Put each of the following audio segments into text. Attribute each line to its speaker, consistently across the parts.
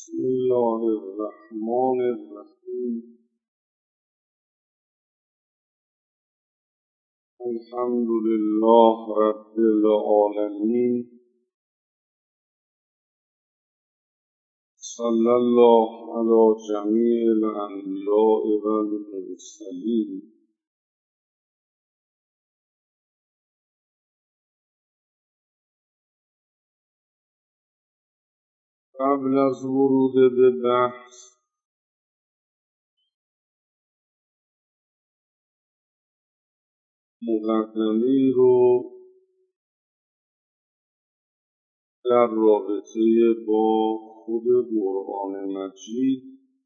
Speaker 1: بسم الله الرحمن الرحیم. الحمد لله رب العالمین. صلی الله علی جمیع الانبیاء و المرسلین. قبل از ورود به بحث مقدمه‌ای رو در رابطه با خود قرآن مجید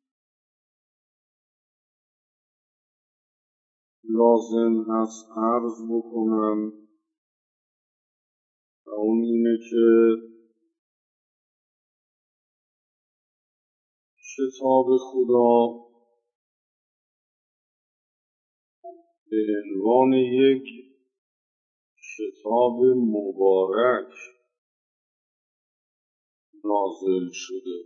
Speaker 1: لازم هست عرض بکنم و اون اینه که کتاب خدا به عنوان یک کتاب مبارک نازل شده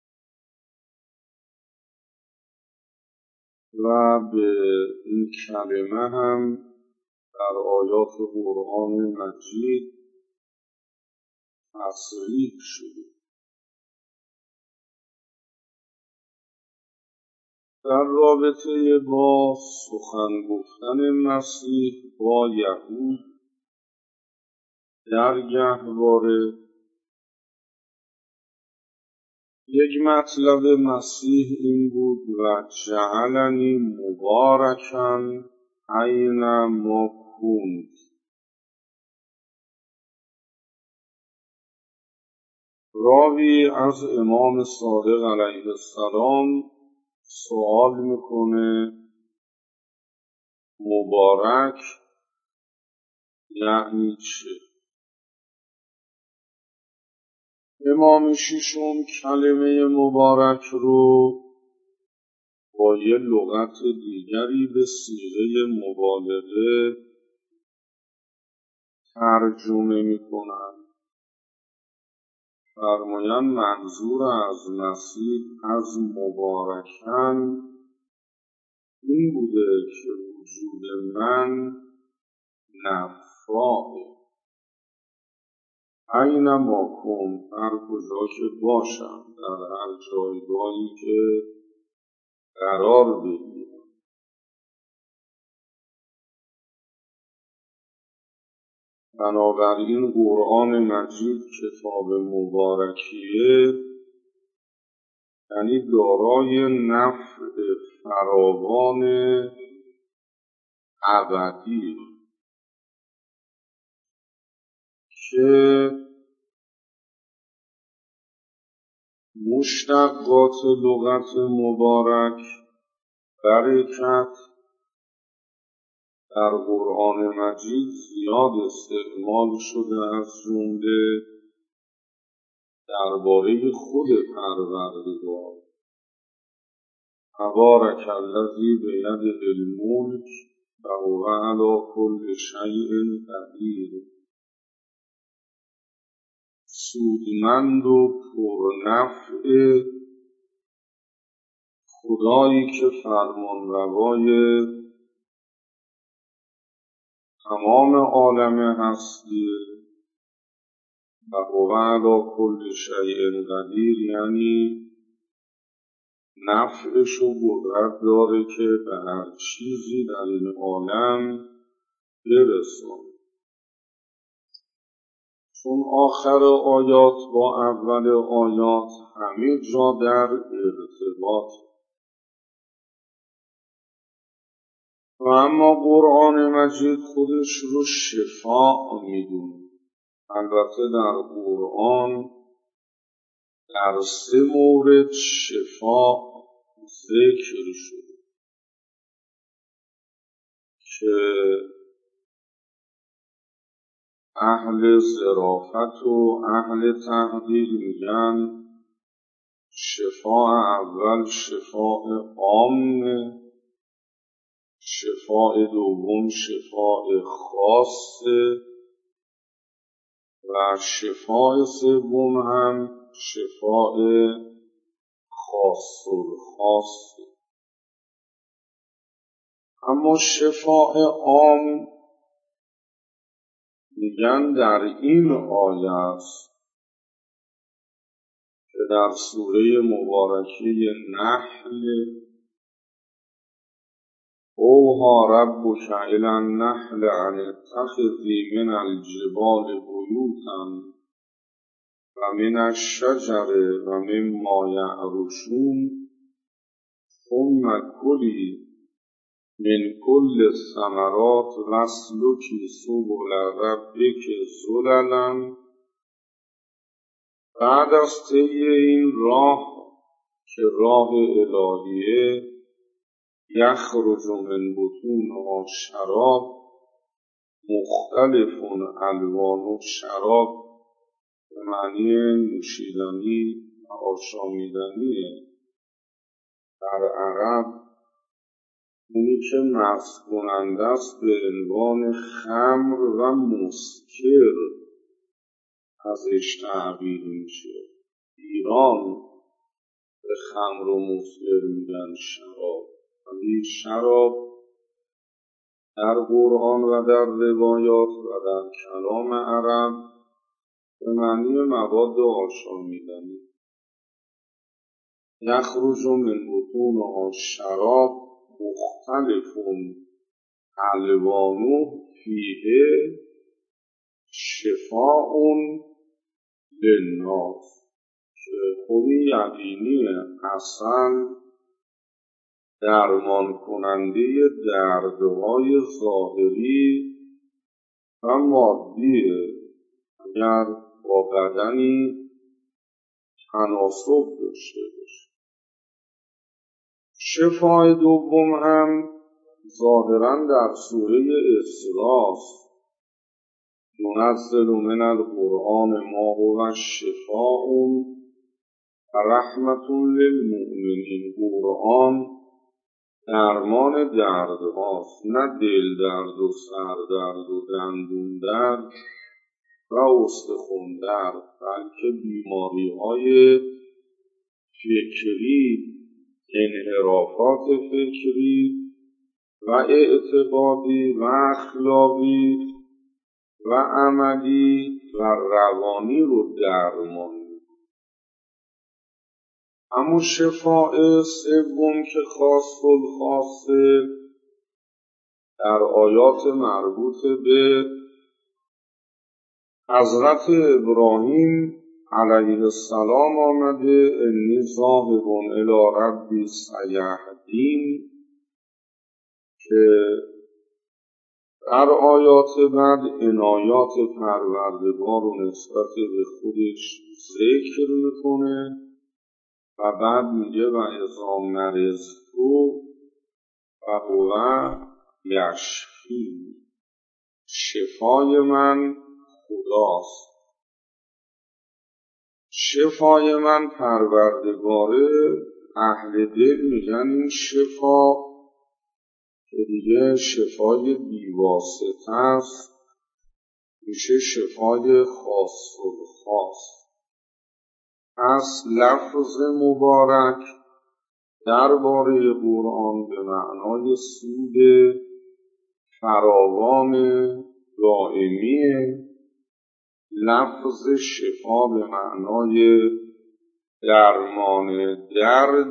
Speaker 1: و به این کلمه هم در آیات قرآن مجید تصریح شده. در رابطه با سخن گفتن مسیح با یهود در گهواره یک مطلب مسیح این بود و جعلنی مبارکا اینما کنت. راوی از امام صادق علیه السلام سوال میکنه مبارک یعنی چه؟ امام ششم کلمه مبارک رو با یه لغت دیگری به صیغه مبالغه ترجمه میکنن. فرمایند منظور از مسیح از مبارکن این بوده که وجود من نفعه اینما کن، هر کجا که باشم، در هر جایگاهی که قرار بگیرم. بنابراین قرآن مجید کتاب مبارکیه، یعنی دارای نفع فراوان ابدی که مشتقات لغت مبارک برکت در قرآن مجید زیاد استعمال شده، از جمله درباره خود پروردگار تبارک الذی بیده الملک و هو علی کل شیء قدیر. سودمند و پرنفع خدایی که فرمانروای تمام عالم هستیه و هو علی کل شیء قدیر، یعنی نفعش و قدرت داره که به هر چیزی در این عالم برسونه. چون آخر آیات با اول آیات همه جا در ارتباط و اما قرآن مجید خودش رو شفا میدونه. البته در قرآن در 3 مورد شفا ذکر شده که اهل ظرافت و اهل تحقیق میگن شفاء اول شفاء عامه، شفاء دوم شفاء خاصه و شفاء سوم هم شفاء خاص الخاص. اما شفاء عام میگن در این آیه است که در سوره مبارکه نحل اوحی ربک الی النحل ان اتخذی من الجبال بیوتا و من الشجر و مما یعرشون ثم کلی من کل الثمرات واسلکی سبل ربک ذللا. بعد از طی این راه که راه الهیه، یخرج من بطونها شراب مختلف الوان، شراب به معنی نوشیدنی و آشامیدنیه در عرب، اونی که مست کننده است به عنوان خمر و مسکر ازش تعبیر میشه. ایران به خمر و مسکر میگن شراب، ولی شراب در قرآن و در روایات و در کلام عرب به معنی مواد آشامیدنی. یخرج من بطونها شراب مختلف الوانه فیه شفاء للناس، که خوبی یقینیه اصلا درمان کننده دردهای ظاهری و مادیه اگر با بدنی تناسب داشته باشه. شفای دوم هم ظاهرا در سوره اسراء ننزل من القرآن ما هو شفاء و رحمة للمؤمنین. قرآن درمان درد هاست، نه دل درد و سر درد و دندون درد و استخوان درد، بلکه بیماری های فکری، انحرافات فکری و اعتقادی و اخلاقی و عملی و روانی رو درمان می‌کنه. اما شفاء سوم که خاص الخاصه در آیات مربوط به حضرت ابراهیم علیه السلام آمده، انی ذاهب الی ربی سیهدین، که در آیات بعد عنایات پروردگار رو نسبت به خودش ذکر میکنه و بعد میگه و اذا مرضت فهو یشفی، شفای من خداست. شفای من پروردگاره. اهل دل میگن این شفا که دیگه شفای بیواسطه است، میشه شفای خاص الخاص. پس لفظ مبارک درباره قرآن به معنای سود فراوان دائمیه. لفظ شفا به معنای درمان درد.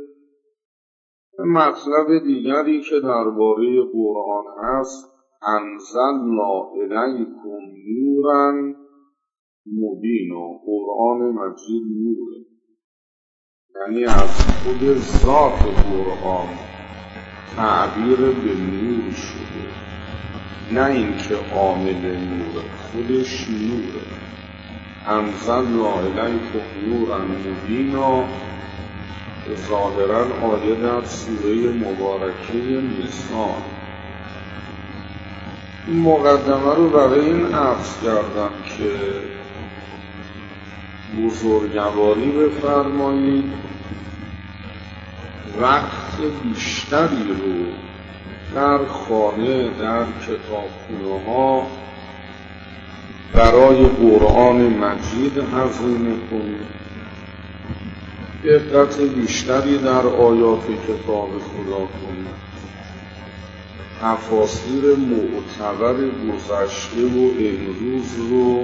Speaker 1: مطلب دیگری که درباره قرآن هست، انزلنا الیکم نورا مبینا. قرآن مجید نوره، یعنی از خود ذات قرآن تعبیر به نور شده، نه اینکه عامل نوره، خودش نوره. انزلنا الیکم نورا مبینا ظاهرا آیه در سوره مبارکه نساء. این مقدمه رو برای این عرض کردم که بزرگواری بفرمایید، وقت بیشتری رو در خانه، در کتابخونه ها برای قرآن مجید هزینه کنید دقت بیشتری در آیات کتاب خدا کنید، تفاسیر معتبر گذشته و امروز رو،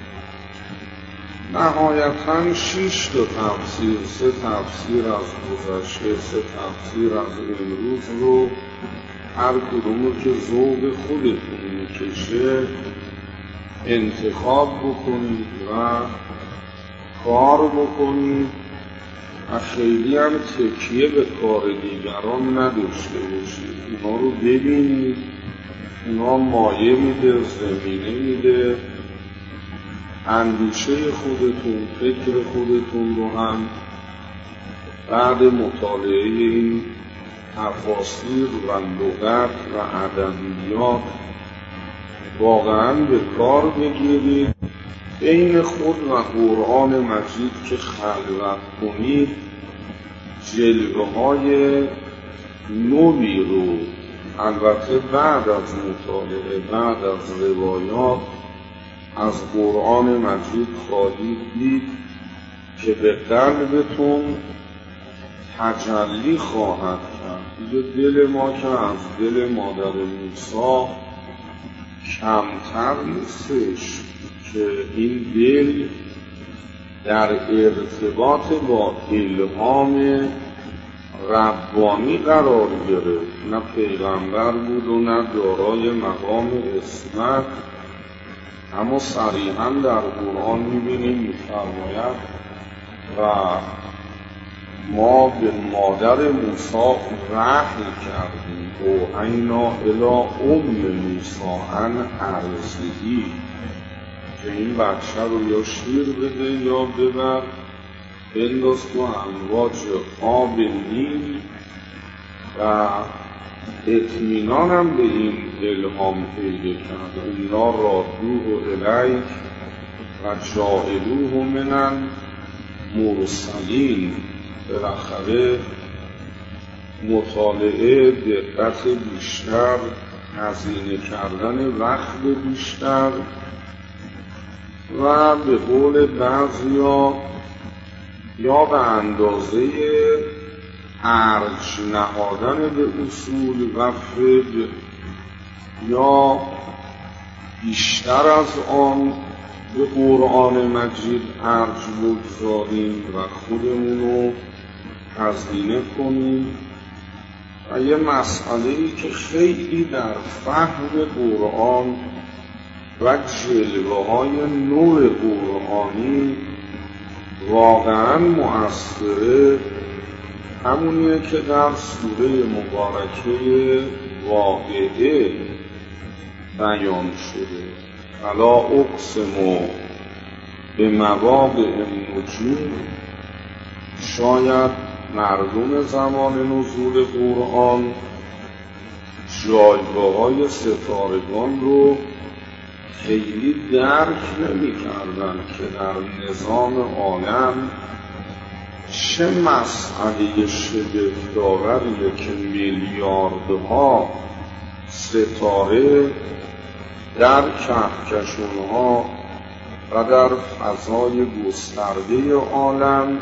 Speaker 1: نهایتاً 6 تا تفسیر، 3 تفسیر از گذشته، 3 تفسیر از امروز رو، هر کدوم که ذوق خودتون میکشه انتخاب بکنید و کار بکنید و خیلی هم تکیه به کار دیگران نداشته باشید. اونا رو ببینید، اونا مایه میده، زمینه میده، اندیشه خودتون، فکر خودتون رو هم بعد مطالعه این تفاسیر و لغت و ادبیات واقعاً به کار بگیرید. بین خود و قرآن مجید که خلوت کنید، جلوه‌های نوی رو البته بعد از مطالعه، بعد از روایات از قرآن مجید خواهید دید که به قلبتون تجلی خواهد کرد. دیگه دل ما که از دل مادر موسی کمتر نیستش که این دل در ارتباط با الهام ربانی قرار گرفت. نه پیغمبر بود و نه دارای مقام عصمت، اما صریحاً در قرآن می‌بینیم می‌فرماید و ما به مادر موسی وحی کردیم اوحینا الی ام موسی ان ارضعیه، که این بچه رو یا شیر بده یا ببر بنداز تو امواج آب نیل. و اطمینانم به این الهام پیدا کرد. اینا رادوه الیک و جاعلوه من المرسلین. بالاخره مطالعه، دقت بیشتر، هزینه کردن وقت بیشتر و به قول بعضیا یا به اندازه ارج نهادن به اصول و فقه یا بیشتر از آن به قرآن مجید ارج بگذاریم و خودمونو هزینه کنیم. و یه مسئله‌ای که خیلی در فهم قرآن و جلوه‌های نور قرآنی واقعاً مؤثره، همونیه که در سوره مبارکه واقعه بیان شده. فلا اقسم به مواقع النجوم. شاید مردم زمان نزول قرآن جایگاه‌های ستارگان رو خیلی درک نمی کردن که در نظام عالم چه مسئله شگفت‌آوریه که میلیاردها ستاره در کهکشان‌ها و در فضای گسترده عالم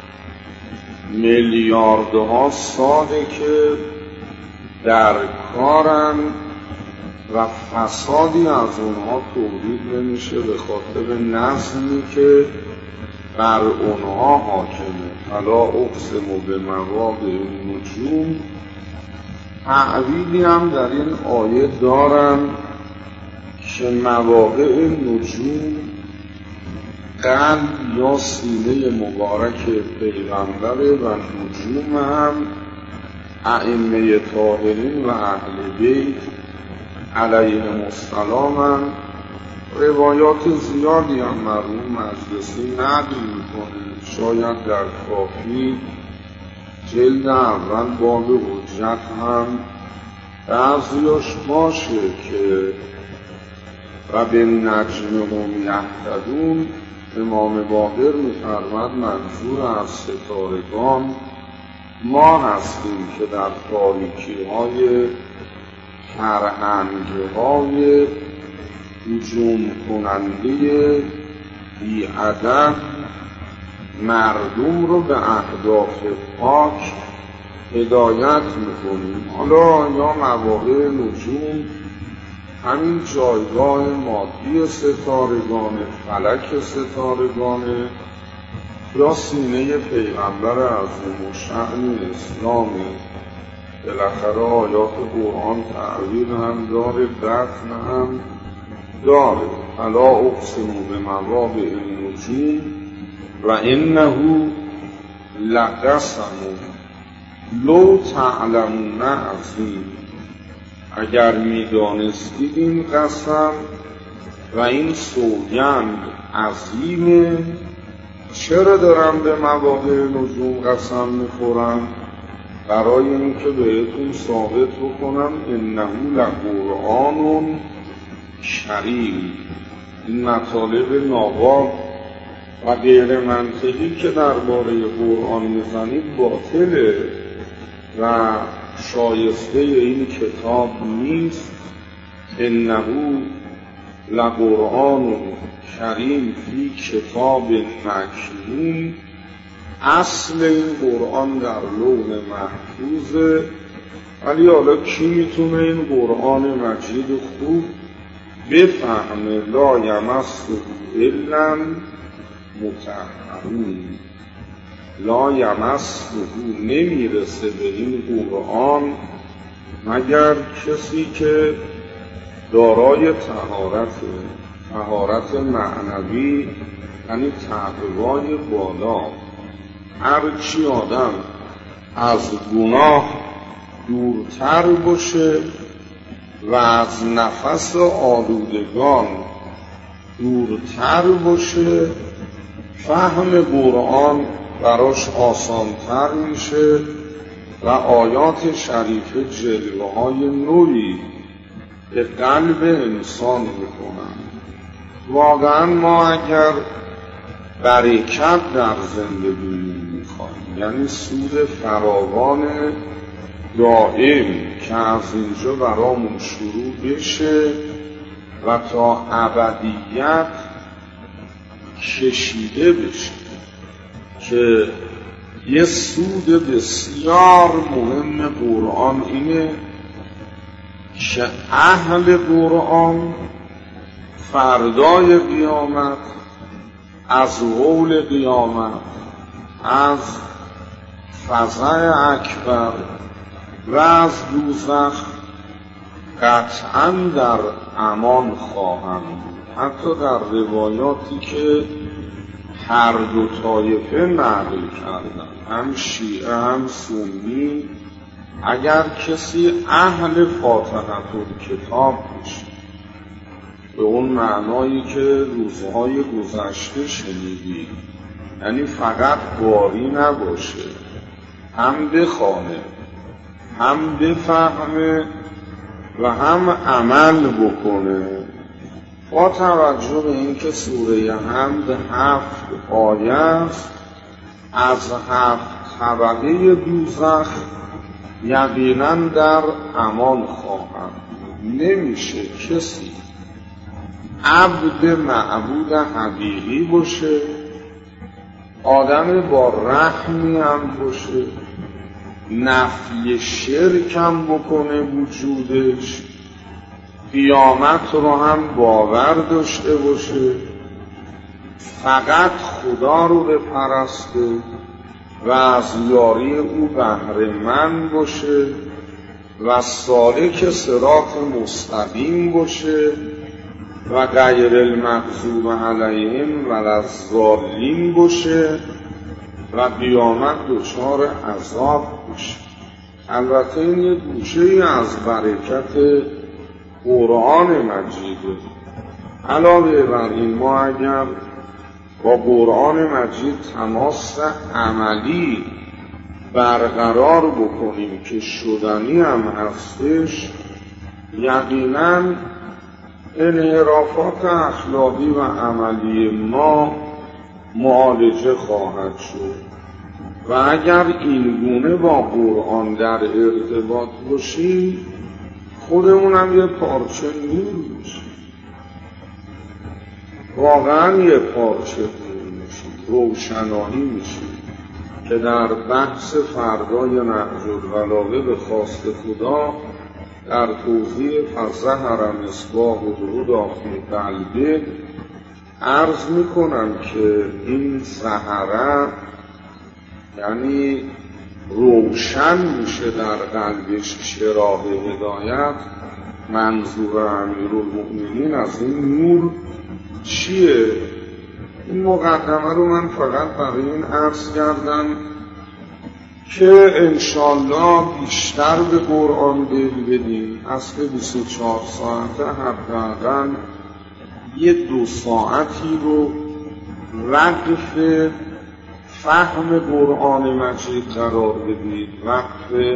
Speaker 1: میلیاردها ساله که در کارن و فسادی از اونها تولید نمیشه به خاطر نظمی که بر اونها حاکمه. فلا اقسم به مواقع النجوم تعبیری هم در این آیه دارن که مواقع نجوم قلب یا سینه مبارک پیغمبر و نجوم هم ائمه طاهرین و اهل بیت علیهم السلام هم. روایات زیادی هم مرحوم مجلسی نقل میکنه، شاید در کافی جلد اول باب حجت هم بعضیاش باشه که و به نجم هم یهتدون. امام باقر می‌فرماید منظور از ستارگان ما هستیم که در تاریکی‌های فرهنگ‌های هجوم کننده بی عدد مردم رو به اهداف پاک هدایت میکنیم. حالا یا مواقع نجوم همین جایگاه مادی ستارگانه، فلک ستارگانه، یا سینه پیغمبر اعظم الشأن اسلامی. بالاخره آیات قرآن تعبیر هم داره، بطن هم داره. فلا اقسم بمواقع النجوم و انه لقسم لو تعلمون عظیم. اگر میدانستید این قسم و این سوگند عظیمه. چرا دارم به مواقع نجوم قسم میخورم؟ برای اینکه بهتون ثابت بکنم انه لقرآن کریم. این مطالب ناباب و غیر منطقی که درباره قرآن میزنید باطله و شایسته این کتاب نیست. انه لقرآن کریم فی کتاب مکنون. اصل این قرآن در لوح محفوظه، ولی حالا کی میتونه این قرآن مجید خوب بفهمه؟ لا یمسه الا مطهرون. لا یمسه، نمیرسه به این قرآن مگر کسی که دارای طهارت معنوی، یعنی تقوای بالا. هرچی آدم از گناه دورتر باشه و از نفس آلودگان دورتر باشه، فهم قرآن براش آسانتر میشه و آیات شریفه جلوه های نوعی به قلب انسان میکنن. واقعا ما اگر برکت در زندگی میخوایم، یعنی سود فراوان دائم که از اینجا برامون شروع بشه و تا ابدیت کشیده بشه، که یه سود بسیار مهم قرآن اینه که اهل قرآن فردای قیامت از قول قیامت، از فزع اکبر و از دوزخ قطعا در امان خواهند بود. حتی در روایاتی که هر دو طایفه نقل کردن، هم شیعه هم سنی، اگر کسی اهل فاتحه الکتاب بشه، به اون معنایی که روزهای گذشته شنیدی، یعنی فقط قاری نباشه، هم بخوانه، هم بفهمه و هم عمل بکنه، با توجه به اینکه سوره حمد 7 آیه است، از 7 طبقه دوزخ یقینا در امان خواهند. نمیشه کسی عبد معبود حقیقی باشه، آدم با رحمی هم باشه، نفی شرک هم بکنه وجودش، قیامت رو هم باور داشته باشه، فقط خدا رو بپرسته و از یاری او بهره مند باشه و سالک صراط مستقیم باشه و غیر المغضوب علیهم ولاالضالین باشه و قیامت دچار عذاب باشه. البته این یه گوشه از برکت قرآن مجیده. علاوه بر این، ما اگر با قرآن مجید تماس عملی برقرار بکنیم که شدنی هم هستش، یقینا انحرافات اخلاقی و عملی ما معالجه خواهد شد و اگر این گونه با قرآن در ارتباط باشیم، خودمون هم یه پارچه نور میشیم، واقعا یه پارچه نور میشیم. روشنایی میشه که در بحث فردای نهج البلاغه به خواست خدا در توضیح فظهر مصباح الهدی فی قلبه عرض میکنم که این ظهره یعنی روشن میشه در قلبش چراغ هدایت. منظور امیرالمؤمنین از این نور چیه؟ این مقدمه رو من فقط برای این عرض کردم که انشالله بیشتر به قرآن دل بدیم. اصل 24 ساعته حداقل یه 2 ساعتی رو وقف فهم قرآن مجید قرار بدید، وقف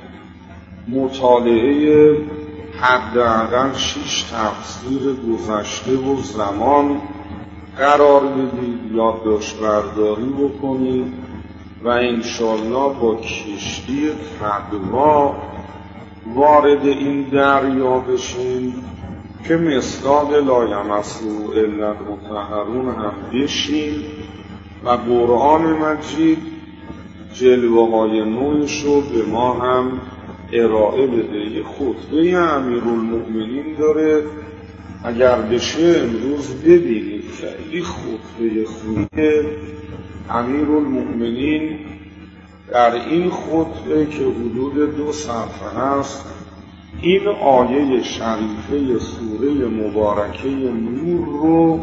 Speaker 1: مطالعه حداقل 6 تفسیر گذشته و زمان قرار بدید، یادداشت برداری بکنید و انشالله با کشتی تقوا وارد این دریا بشین که مصداق لا یمسه الا المطهرون هم بشین و قرآن مجید جلوه های نوعش رو به ما هم ارائه بده. یه خطبه امیرالمؤمنین داره، اگر بشه امروز ببینید، خیلی خطبه خوبه. امیرالمؤمنین در این خطبه که حدود 2 صفحه هست این آیه شریفه سوره مبارکه نور رو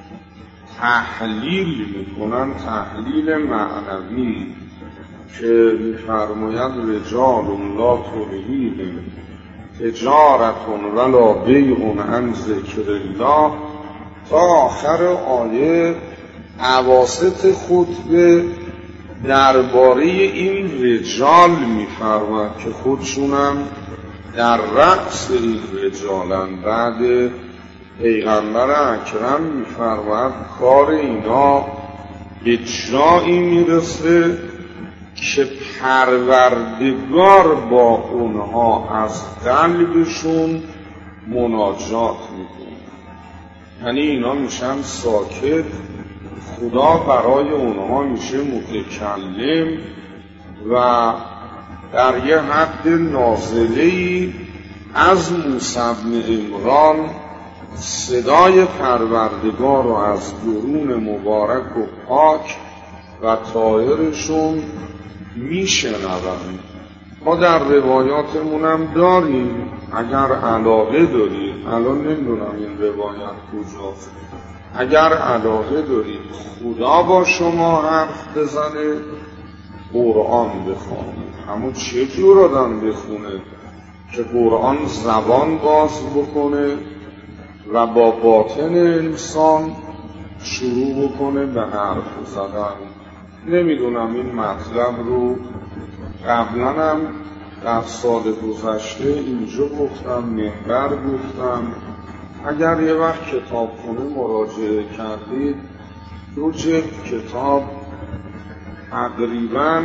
Speaker 1: تحلیل میکنن، تحلیل معنوی، که میفرماید رجال لا تلهیهم تجارت ولا بیع عن ذکر الله تا آخر آیه. اواسط خطبه درباره این رجال میفرماید که خودشونم در رأس این رجالن. بعد پیغمبر اکرم میفرماید کار اینا به جایی میرسه که پروردگار با اونها از قلبشون مناجات میکنه، یعنی اینا میشن ساکت، خدا برای اونها میشه متکلم و در یه حد نازله‌ای از موسی بن عمران صدای پروردگار رو از درون مبارک و پاک و طاهرشون میشنوند. ما در روایاتمونم داریم، اگر علاقه دارید، الان نمیدونم این روایت کجاست، اگر علاقه دارید خدا با شما حرف بزنه قرآن بخونه. اما چه جور آدم بخونه که قرآن زبان باز بکنه و با باطن انسان شروع بکنه به حرف زدن؟ نمیدونم این مطلب رو قبلا هم در سال گذشته اینجا گفتم، منبر گفتم. اگر یه وقت کتابخونه مراجعه کردید 2 جلد کتاب تقریباً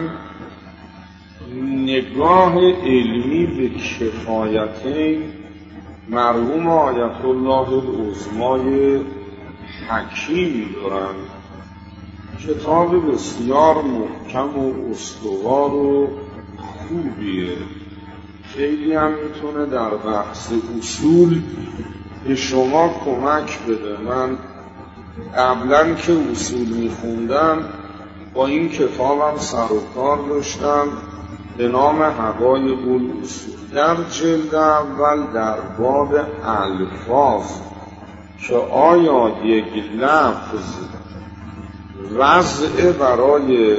Speaker 1: نگاه علمی به کفایتین مرحوم آیت الله العظمای حکیم دارن. کتاب بسیار محکم و استوار و خوبیه، خیلی هم میتونه در بحث اصول به شما کمک بده. من قبلا که اصول میخوندم با این کتابم سر و کار داشتم به نام حقایق الاصول. در جلد اول در باب الفاظ که آیا یک لفظ وضع برای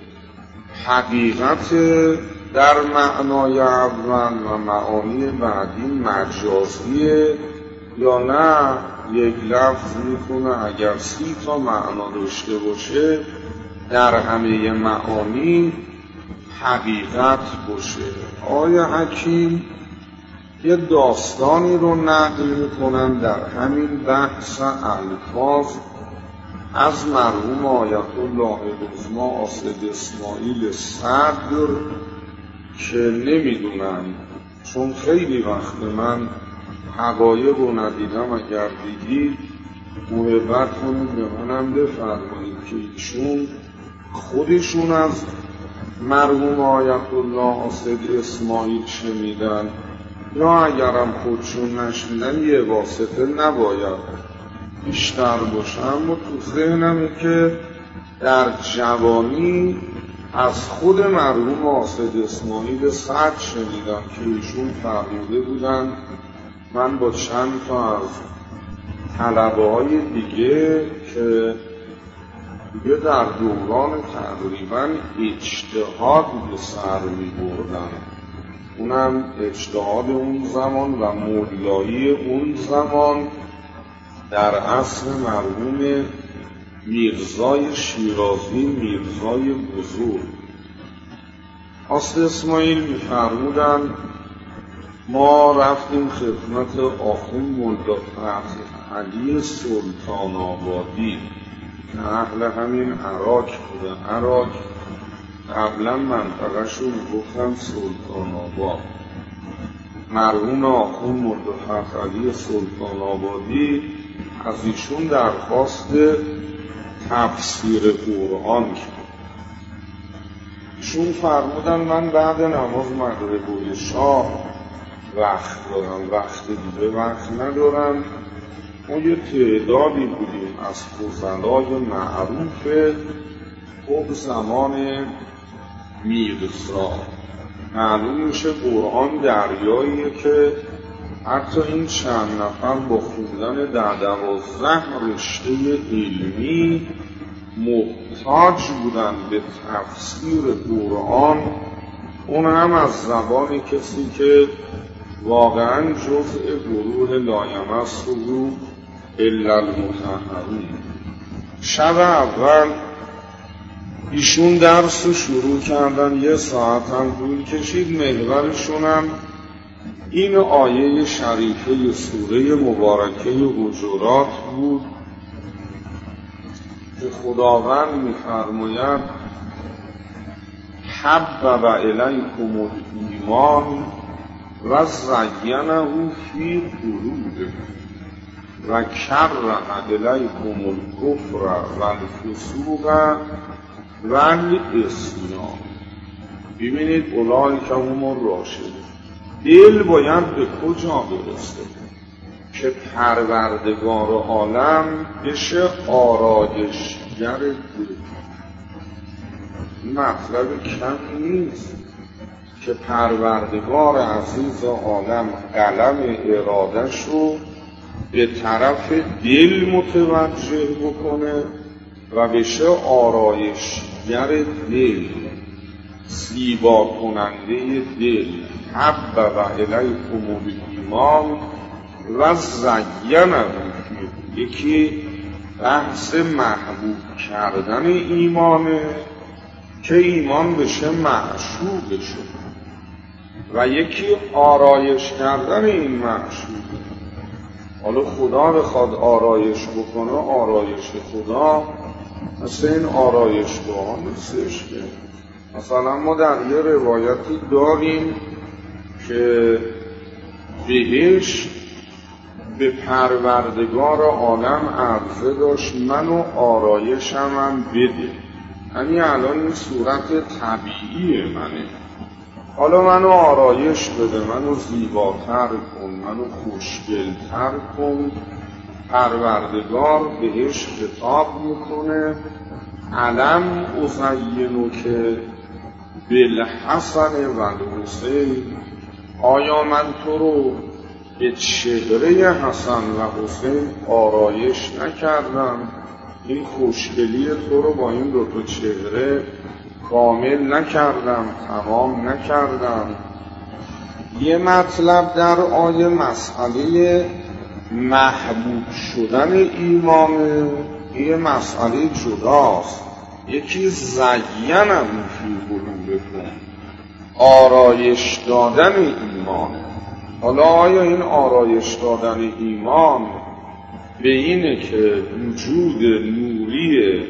Speaker 1: حقیقت در معنای اول و معانی بعدی مجازیه یا نه یک لفظ میتونه اگر 30 تا معنا داشته باشه در همه معانی حقیقت باشه. آیا حکیم یه داستانی رو نقل میکنن در همین بحث الفاظ از مرحوم آیت الله العظمی آصد اسماعیل صدر که نمیدونم، چون خیلی وقت من حقایق رو ندیدم، اگر دیدید محبت کنید به منم بفرمایید که ایشون خودشون از مرحوم آیت الله حاسد اسماعیل شنیدن، یا اگرم خودشون نشنیدن یه واسطه نباید بیشتر باشه. اما تو ذهنمه که در جوانی از خود مرحوم حاسد اسماعیل سعد شنیدم که ایشون فرموده بودن من با چند تا از طلبه‌های دیگه که دیگه در دوران تقریبا اجتهاد به سر می بردن، اونم اجتهاد اون زمان و مولایی اون زمان در عصر مرحوم میرزای شیرازی، میرزای بزرگ. حاسد اسماعیل می‌فرمودن ما رفتیم خدمت آخوند ملا فتح علی سلطان آبادی که اهل همین عراق بودن. عراق قبلا منطقه‌شو میگفتن سلطان آباد. مرحوم آخوند ملا فتح علی سلطان آبادی از ایشون درخواست تفسیر قرآن کرد. ایشون فرمودن من بعد نماز مغرب شاه وقت دارم، وقت دیگه وقت ندارم. ما یه تعدادی بودیم از فضلای معروف خب زمان میرزا. معلوم میشه قرآن دریاییه که حتی این چند نفر با خوندن 12 رشته علمی محتاج بودن به تفسیر قرآن، اون هم از زبان کسی که واقعا جزء گروه لا یمسه الا المطهرون. شب اول ایشون درس رو شروع کردن، یه ساعت هم طول کشید. محورشون هم این آیه شریفه سوره مبارکه حجرات بود که خداوند می‌فرماید حبب الیکم الایمان و زینه فی قلوبکم و کره الیکم الکفر و الفسوق و العصیان. ببینید اولئک هم الراشدون. دل باید به کجا برسه که پروردگار عالم بشه آرایشگر دل. این مطلب کم نیست که پروردگار عزیز عالم قلم ارادش رو به طرف دل متوجه بکنه و بشه آرایشگر دل، زیبا کننده دل. حبب الیکم الایمان و زینه فی. یکی بحث محبوب کردن ایمانه که ایمان بشه معشوقشه، و یکی آرایش کردن این معشوقه. حالا خدا بخواد آرایش بکنه، آرایش خدا مثل این آرایشگاه نیستش که مثلا ما در یه روایتی داریم که بهشت به پروردگار عالم عرضه داشت منو آرایشم هم بده. یعنی الان این صورت طبیعی منه، حالا منو آرایش بده، منو زیباتر کن، منو خوشگلتر کن. پروردگار بهش خطاب میکنه علم ازینو که بالحسن و الحسین. آیا من تو رو به چهره حسن و حسین آرایش نکردم؟ این خوشگلی تو رو با این 2 چهره کامل نکردم، تمام نکردم؟ یه مطلب در آیه مسئله محبوب شدن ایمانه، یه مسئله جداست. یکی زینم فی قلوبکم، آرایش دادن ایمانه. حالا آیا این آرایش دادن ایمان به اینه که وجود نوری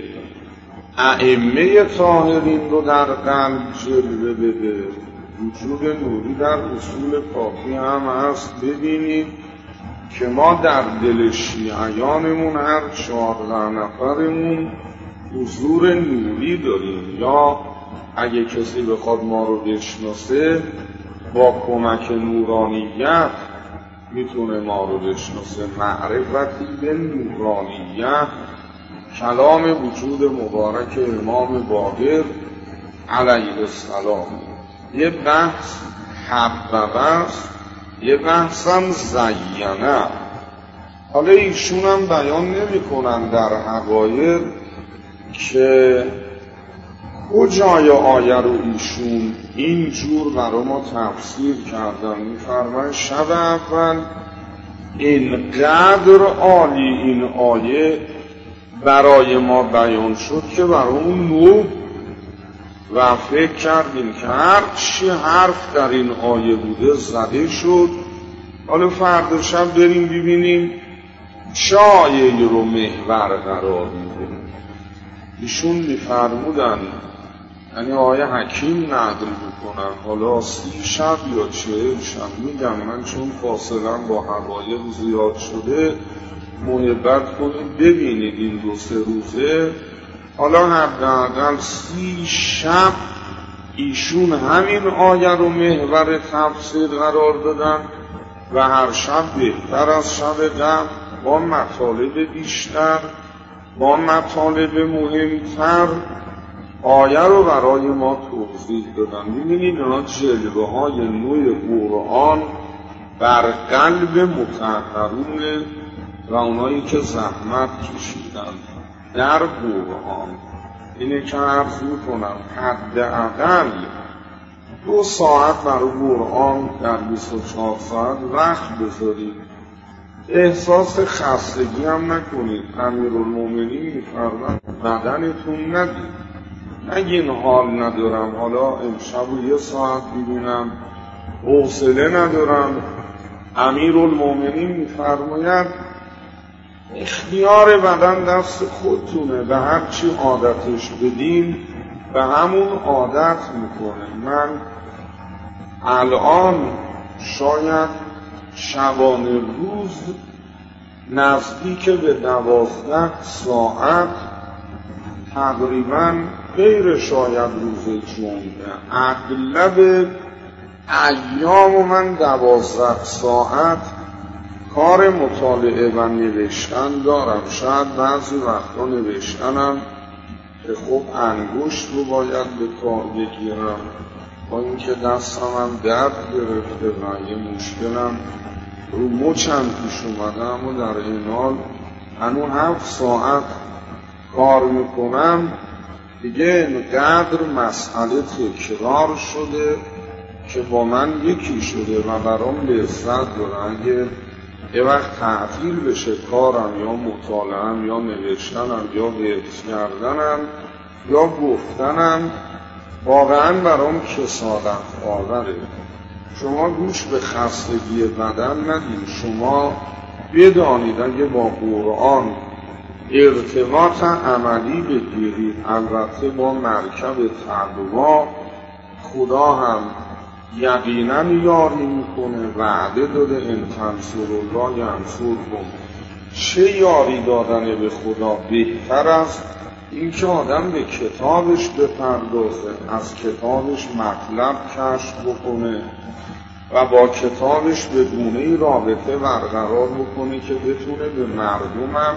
Speaker 1: ائمه طاهرین رو در قلب جلوه بده؟ وجود نوری در اصول کافی هم هست. ببینید که ما در دل شیعیانمون هر 14 نفرمون حضور نوری داریم، یا اگه کسی بخواد ما رو بشناسه با کمک نورانیت میتونه ما رو بشناسه. معرفتی به نورانیت کلام وجود مبارک امام باقر علیه السلام. یه بحث حببه است، یه بحثم زینه. حالا ایشون هم بیان نمی کنن در حقایق که کجای آیه رو ایشون اینجور برای ما تفسیر کردن. می‌فرماید شب اول اینقدر عالی این آیه برای ما بیان شد که برای اون نو و فکر کردیم که هر چی حرف در این آیه بوده زده شد. حالا فردا شب بریم ببینیم چه آیه رو محور قرار میده. ایشون میفرمودن، یعنی آیه حکیم نقل میکنن، حالا 30 شب یا 40 شب، میگم من چون فاصله با حقایق زیاد شده محبت کنید ببینید این 2-3 روزه. حالا حداقل 30 شب ایشون همین آیه رو محور تفسیر قرار دادن و هر شب بهتر از شب قبل، با مطالب بیشتر، با مطالب مهمتر آیه رو برای ما توضیح دادن. می‌بینید اینا جلوه های نوع قرآن بر قلب مطهرون و اونایی که زحمت کشیدن در قرآن. اینه که عرض میکنم حداقل 2 ساعت برای قرآن در 24 ساعت وقت بذارید. احساس خستگی هم نکنید. امیرالمومنین می‌فرماید بدنتون ندید. نگین حال ندارم، حالا امشب 1 ساعت ببینم، حوصله ندارم. امیرالمومنین می‌فرماید اختیار بدن دست خودتونه، به هر چی عادتش بدین به همون عادت میکنه. من الان شاید شبانه روز نزدیک به 12 ساعت تقریبا غیر شاید روز جمعه اغلب ایام من 12 ساعت کار مطالعه و نوشتن دارم. شاید بعضی وقتا نوشتنم که خب انگشت رو باید به کار بگیرم، با اینکه دستم هم درد گرفته و یه مشکلم رو مچم پیش اومده، اما در این حال هنوز 7 ساعت کار میکنم. دیگه اینقدر مسئله تکرار شده که با من یکی شده و برام لذت داره. اگه یه وقت تعطیل بشه کارم یا مطالعه‌ام یا نوشتنم یا حفظ کردنم یا گفتنم، واقعا برام کسادت آوره. شما گوش به خستگی بدن ندید. شما بدانید اگه با قرآن ارتباط عملی بگیرید، البته با مرکب تقوا، خدا هم یقینا یاری میکنه. وعده داده ان تنصروا الله ینصرکم. چه یاری دادن به خدا بهتر از این که آدم به کتابش بپردازه، از کتابش مطلب کشف بکنه و با کتابش به گونه‌ای رابطه برقرار بکنه که بتونه به مردمم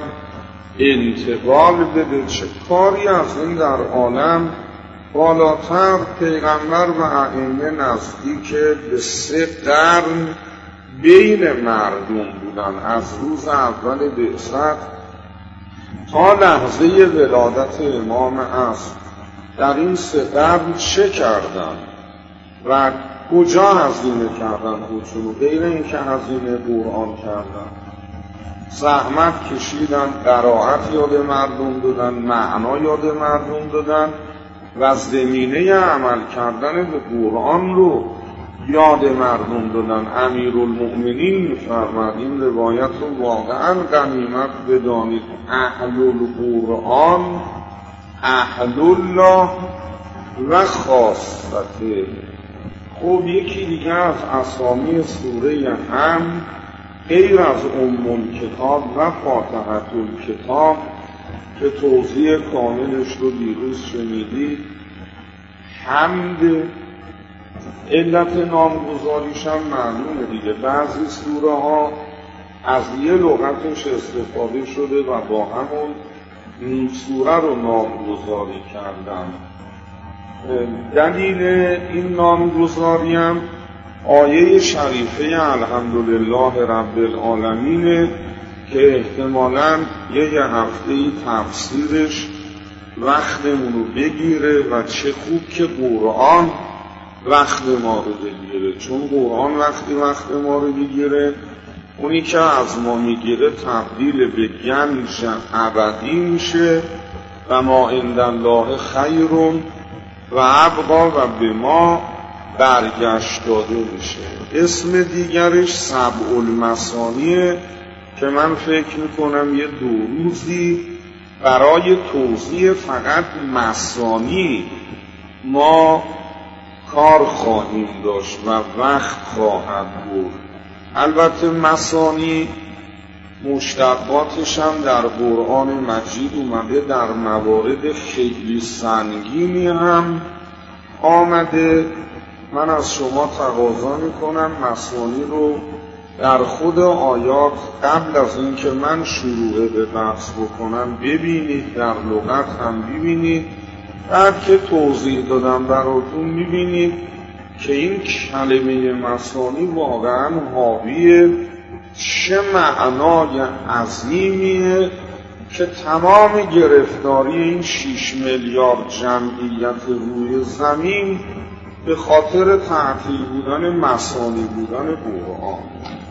Speaker 1: انتقال بده. چه کاری از این در عالم بالاتر. پیغمبر و ائمه نزدیک به 3 قرن بین مردم بودن، از روز اول بعثت تا لحظه ولادت امام عصر. در این 3 قرن چه کردن و کجا هزینه کردن خودشون؟ غیر این که هزینه قرآن کردن، زحمت کشیدن، قرائت یاد مردم دادن، معنا یاد مردم دادن و زمینه عمل کردن به قرآن رو یاد مردم دادن. امیرالمؤمنین می‌فرماید، این روایت رو واقعا غنیمت بدانید، اهل القرآن اهل الله و خاصته. خب یکی دیگه از اسامی سوره هم غیر از ام الکتاب و فاتحه الکتاب که توضیح کاملش رو دیروز شنیدید. حمد علت نامگذاریش هم معلومه دیگه، بعضی سوره ها از یه لغتش استفاده شده و با همون سوره رو نامگذاری کردن. دلیل این نامگذاری هم آیه شریفه الحمدلله رب العالمین که احتمالاً یه هفته‌ای تفسیرش وقتمون رو بگیره و چه خوب که قرآن وقت ما رو بگیره، چون قرآن وقت ما رو بگیره، اونی که از ما میگیره تبدیل به گنج ابدی میشه و ما عند الله خیر و ابقا و به ما برگشت داده میشه. اسم دیگرش سبع المثانیه که من فکر میکنم یه 2 روزی برای توضیح فقط مثانی ما کار خواهیم داشت و وقت خواهد بود. البته مثانی مشتقاتش هم در قرآن مجید اومده، در موارد خیلی سنگینی هم آمده. من از شما تقاضا میکنم مثانی رو در خود آیات قبل از اینکه من شروع به بحث بکنم ببینید، در لغت هم ببینید، بعد که توضیح دادم براتون میبینید که این کلمه مثانی واقعا حاوی چه معنای عظیمیه که تمام گرفتاری این 6 میلیارد جمعیت روی زمین به خاطر تعطیل بودن مثانی بودن قرآن.